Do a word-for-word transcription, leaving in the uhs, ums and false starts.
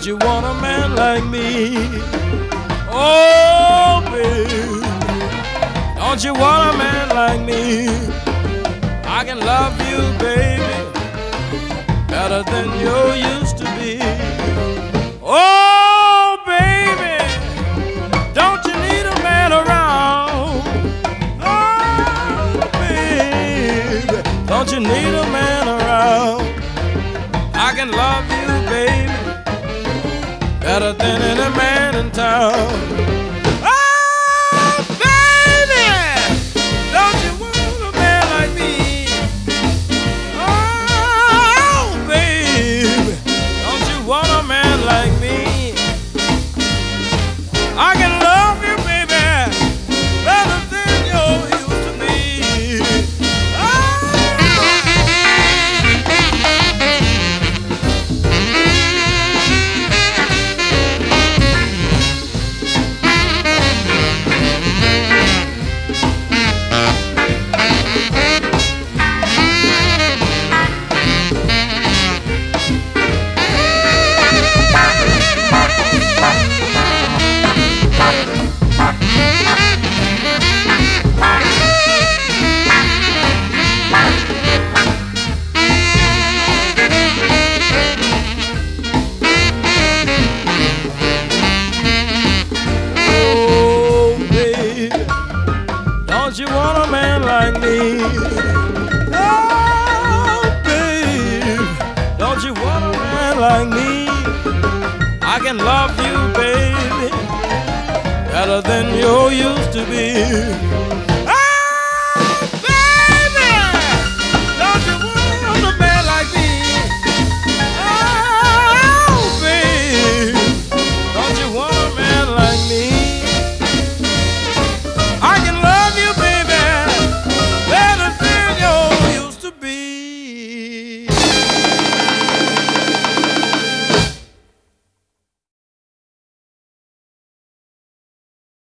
Don't you want a man like me? Oh, baby, don't you want a man like me? I can love you, baby, better than you used to be. Oh, baby, don't you need a man around? Oh, baby, don't you need a man around? I can love you, baby, better than any man in town. Oh, baby, don't you want a man like me? Oh, baby, don't you want a man like me? I can love you, baby, better than you used to be. Oh. Don't you want a man like me? Oh, babe, don't you want a man like me? I can love you, baby, better than you used to be.